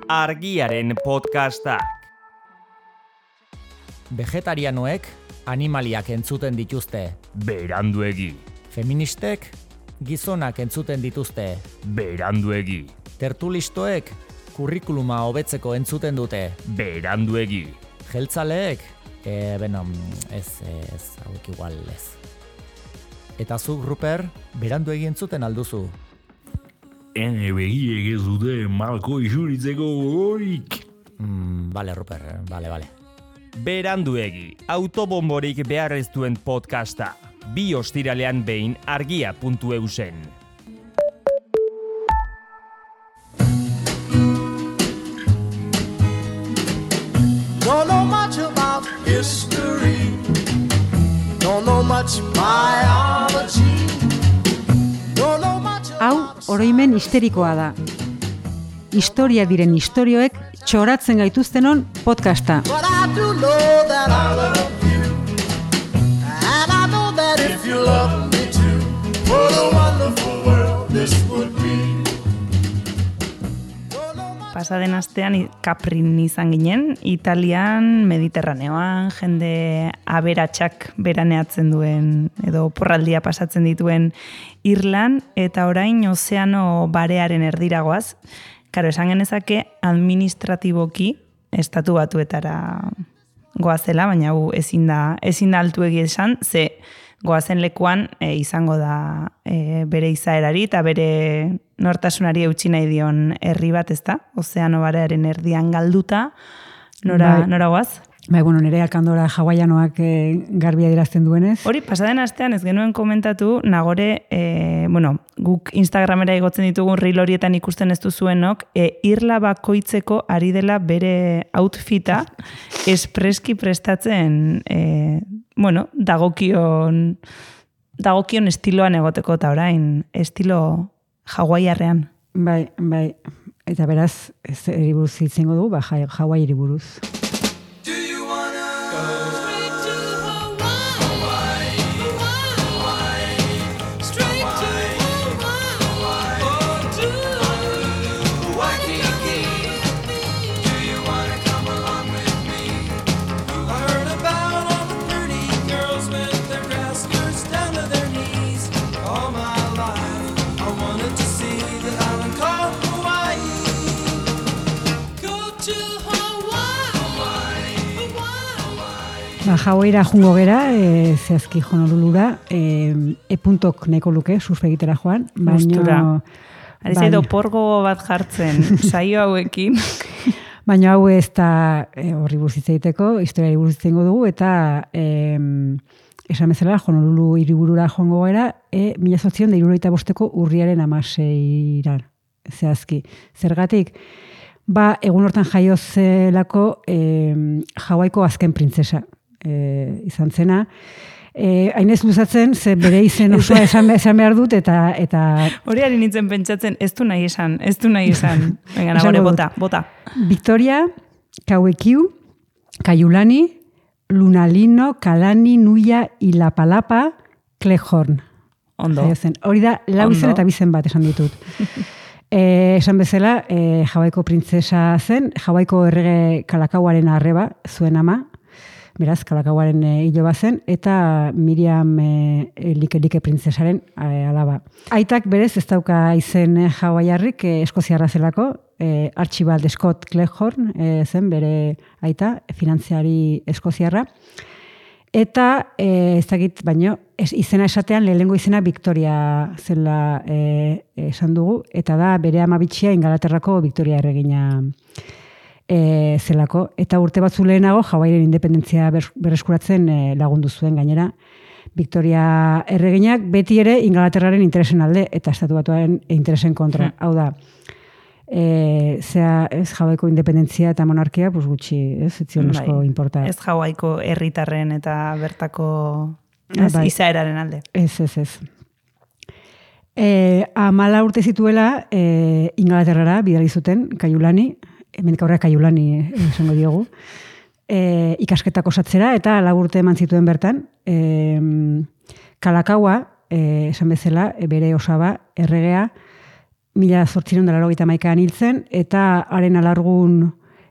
Argiaren podcastak. Vegetarianoek animaliak entzuten dituzte. Beranduegi. Feministek gizonak entzuten dituzte. Beranduegi. Tertulistoek kurrikuluma hobetzeko entzuten dute. Beranduegi. Jeltzaleek, ez, hauek igual ez. Eta zuk, Ruper, beranduegi entzuten alduzu. Begiek ez dute malko isuritzeko gogorik. Bale, Ruper, bale. Beranduegi, autobomborik behar ez duen podcasta. 2 ostiralean behin argia.eusen. Don't know much about history. Don't know much biology. Don't know much. Hau, oroimen histerikoa da. Historia diren istorioek txoratzen gaituztenon podcasta. But I do know that I love you. And I know that if you love me too, what a wonderful world this would be. Pasaden astean Caprin izan ginen, Italian, Mediterraneoan, jende aberatsak beraneatzen duen edo porraldia pasatzen dituen Irlan, eta orain ozeano barearen erdiragoaz. Karo, esan genezake administratiboki estatu batuetara goazela, baina hau ezin da altuegi esan, ze goazen lekuan izango da bere izaerari eta bere nortasunari eutsi nahi dion herri bat, ezta? Ozeano barearen erdian galduta, nora goaz? Bai, nire alkandora hawaianoak garbi adierazten duenez. Hori, pasaden astean ez genuen komentatu, nagore, guk Instagramera igotzen ditugun reel horietan ikusten ez duzuenok, irla bakoitzeko ari dela bere outfita espreski prestatzen, dagokion estiloan egoteko, eta orain estilo hawaiarrean. Bai, eta beraz, ez eriburuz hitzengo du, Hawaii eriburuz. Hawaiira jungo gera, zehazki Honolulura, puntok nahiko luke, surfe egitera joan. Mustura. Ari edo porgo bat jartzen, saio hauekin. Baina hau ez da horri buruz hitz egiteko, historiari buruz hitz egingo dugu, eta esan bezala Honolulu hiriburura joango gara, 1875 urriaren 16 zehazki. Zergatik, egun hortan jaio zelako Hawaiiko azken printzesa. Izan zena. Hainez luzatzen, ze bere izen osoa esan behar dut, eta... Hori ari nintzen pentsatzen, ez du nahi esan. Venga, nagore, bota. Victoria, Kauekiu, Kaiulani, Lunalino, Kalani, Nuia, Ilapalapa, Cleghorn. Ondo. Hori da, lau izen eta bizen bat esan ditut. Esan bezala, Hawaiiko printzesa zen, Hawaiiko errege Kalakauaren arreba, zuen ama, beraz, Kalakauaren hilo zen, eta Miriam like printzesaren alaba. Aitak berez ez dauka izen hawaiarrik, eskoziarra zelako, Archibald Scott Cleghorn zen bere aita, finantziari eskoziarra. Eta, ez dakit, baino, izena esatean, lehenengo izena Victoria zela esan dugu, eta da bere amabitxia Ingalaterrako Victoria erregina zelako, eta urte batzu lehenago Hawaiiren independentzia berreskuratzen lagundu zuen gainera. Victoria erreginak beti ere Ingalaterraren interesen alde eta estatu batuaren interesen kontra. Hau da, Hawaiiko independentzia eta monarkia, gutxi, ez zion asko importa. Ez Hawaiiko herritarren eta bertako izaeraren alde. Ez. 14 urte zituela Ingalaterrara bidali zuten Kaiulani, hemendik aurrera Kaiulani esango diogu, ikasketako osatzera, eta 4 urte eman zituen bertan. Kalakaua, esan bezala, bere osaba, erregea, 1881an hil zen, eta haren alargun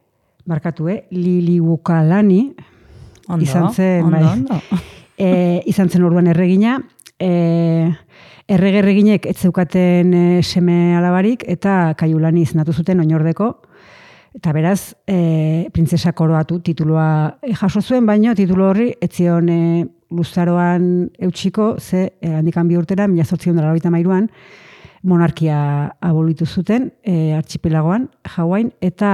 Liliuokalani izan zen, ondo. Izan zen orduan erregina, erreginek ez zeukaten seme alabarik, eta Kaiulani izendatu zuten oinordeko, eta beraz, printzesa koroatu titulua jaso zuen, baina titulu horri etzion luzaroan eutxiko, ze handikan 2 urtera, 1883an, monarkia abolitu zuten, archipelagoan, Hawain,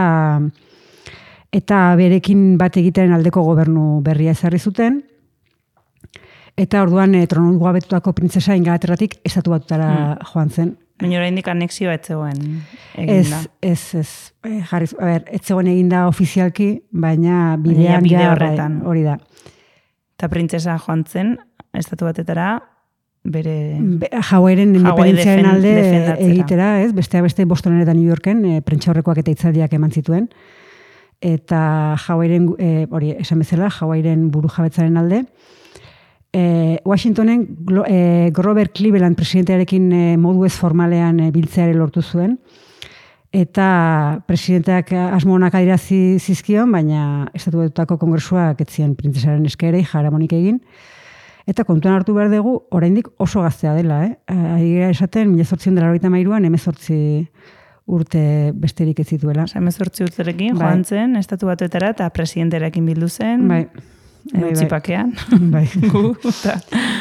eta berekin bat egitaren aldeko gobernu berria ezarri zuten, eta orduan tronu gabetutako printzesa Ingalaterratik estatu batutara joan zen. Baina oraindik anexioa ez zegoen eginda. Ez zegoen eginda ofizialki, baina bidean bide ja horretan. Hori da. Eta printzesa joan zen, estatu batetara, bere... Hawaiiren independentziaren alde defendatzera. egitera, ez? Besteak beste Bostonen eta New Yorken prentsaurrekoak eta hitzaldiak eman zituen. Eta Hawaiiren, hori, esan bezala, Hawaiiren burujabetzaren alde. Washingtonen Grover Cleveland presidentearekin modu ez formalean biltzeare lortu zuen. Eta presidenteak asmo onak adirazi zizkion, baina estatu batutako kongresuak etzien printzesaren eskerei jaramonik egin. Eta kontuan hartu behar dugu, oraindik oso gaztea dela, Ari esaten, 1883an 18 urte besterik ez zituela. 18 urterekin joan zen, estatu batuetara, eta presidentearekin bildu zen, Bai. utzipakean. Bai. Gu, eta...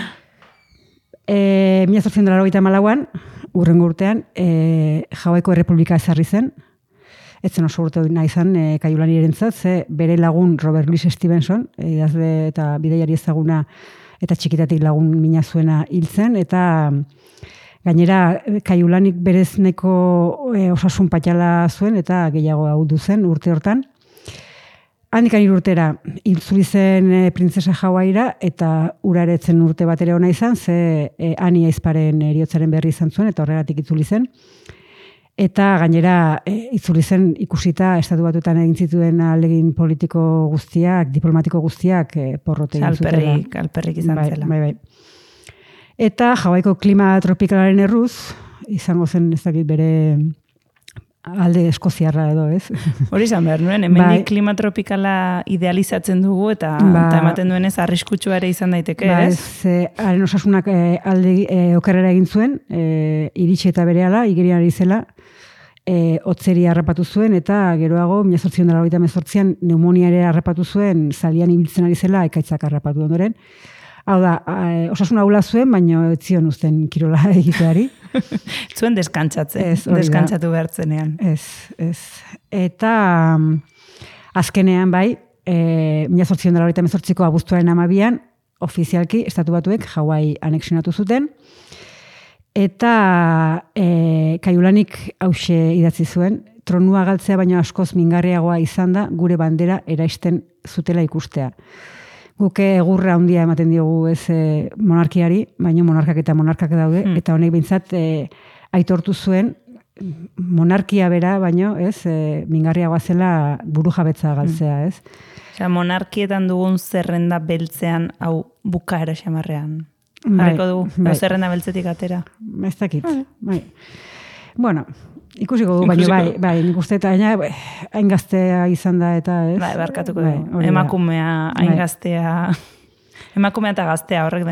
1884an, urrengo urtean, Hawaiko Errepublika ezarri zen. Ez zen oso urte nahi izan Kaiulani erentzat, ze bere lagun Robert Louis Stevenson, idazle eta bidaiari ezaguna eta txikitatik lagun mina zuena hil zen, eta gainera Kaiulanik berez neko osasun patxala zuen, eta gehiago ahuldu zen urte hortan. Handikan 3 urtera itzuli zen printzesa Hawaira, eta ura ere etzen urte bat ere ona izan, ze Ani aizparen heriotzaren berri izan zuen, eta horregatik itzuli zen. Eta gainera itzuli zen ikusita estatu batuetan egin zituen ahalegin politiko guztiak, diplomatiko guztiak porrote egin zutela. Alperrik izan zela. Bai. Eta Hawaiko klima tropikalaren erruz, izango zen ez dakit bere alde eskoziarra edo, ez? Hori izan behar nuen, hemendik klima tropikala idealizatzen dugu, eta ematen duenez arriskutsua ere izan daiteke, ez? Haren osasunak alde okerrera egin zuen, iritsi eta berehala, igerian ari zela, hotzeri harrapatu zuen, eta geroago, 1888an pneumonia ere harrapatu zuen, zalian ibiltzen ari zela, ekaitzak harrapatu ondoren. Hau da, osasun ahula zuen, baina ez zion uzten kirola egiteari. Zuen deskantzatu behartzenean. Ez. Eta azkenean bai, 1888ko abuztuaren 12an, ofizialki estatu batuek Hawaii anexionatu zuten, eta Kaiulanik hauxe idatzi zuen, tronua galtzea baino askoz mingarriagoa izan da gure bandera eraisten zutela ikustea. Guke egurra handia ematen diogu ez monarkiari, baina monarkak eta monarkak daude, eta honek behintzat aitortu zuen monarkia bera, baino ez mingarriagoa zela burujabetza galtzea, ez? Osea, monarkietan dugun zerrenda beltzean, hau bukaera xamarrean. Jarriko dugu, zerrenda beltzetik atera. Ez dakit, bai. Bueno, ikusiko du, baina bai, nik uste eta hain gaztea izan da eta ez. Bai, barkatuko du. Emakumea, hain gaztea, emakumea eta gaztea horrek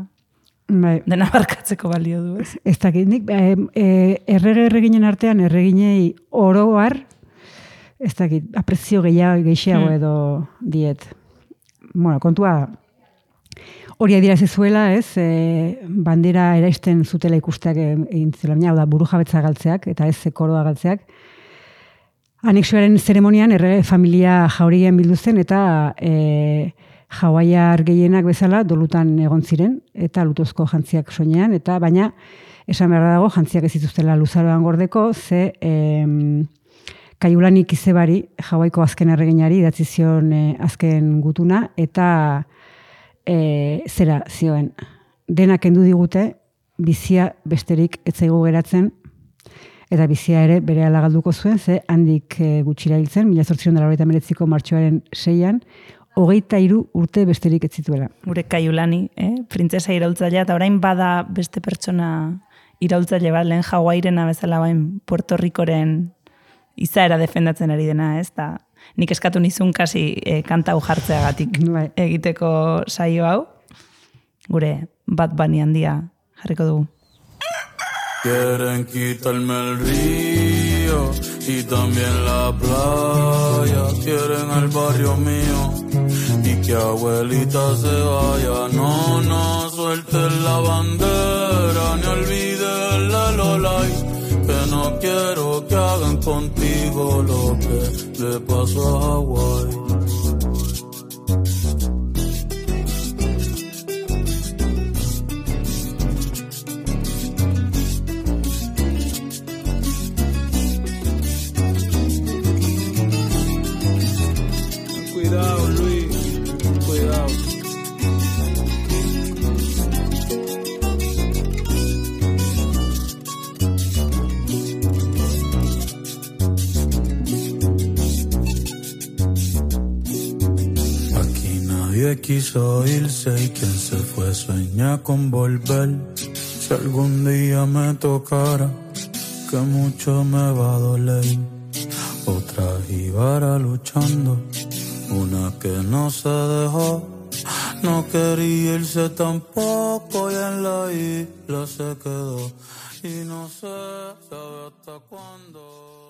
dena barkatzeko balio du, ez? Ez dakit, nik erreginen artean, erreginei oroar, ez dakit, aprezio gehiago edo diet. Bueno, kontua hori adirazi zuela, ez, bandera eraisten zutela ikusteak egin zela, hau da, burujabetza galtzeak, eta ez koroa galtzeak. Anexioaren zeremonian, familia jaurien bildu zen, eta hawaiar gehienak bezala dolutan egon ziren, eta lutozko jantziak soinean, eta baina, esan behar dago, jantziak ez zituztela luzaroan gordeko, ze Kaiulanik izebari, Hawaiko azken erreginari, idatzi zion azken gutuna, eta zera zioen, denak kendu digute, bizia besterik etzaigu geratzen, eta bizia ere bere alagalduko zuen, ze handik gutxira hiltzen, 1889ko martxoaren 6an, 23 urte besterik ez zituela. Gure Kaiulani, printzesa iraultzailea, eta orain bada beste pertsona iraultzaile bat, lehen Hawairena bezala bain Puerto Ricoren izaera defendatzen ari dena, ez da? Nik eskatu nizun kasi kanta hau jartzeagatik egiteko saio hau. Gure Bad Bunny handia jarriko dugu. Quieren quitarme el río y también la playa. Quieren el barrio mío y que abuelita se vaya. No, no suelten la bandera ni olviden la Lolay. Que no quiero que hagan contigo lo que le pasó a Hawái. Cuidado, Luis, cuidado. Aquí nadie quiso irse y quien se fue sueña con volver. Si algún día me tocara, que mucho me va a doler. Otra jíbara luchando, una que no se dejó, no quería irse tampoco y en la isla se quedó. Y no sé, sabe hasta cuándo.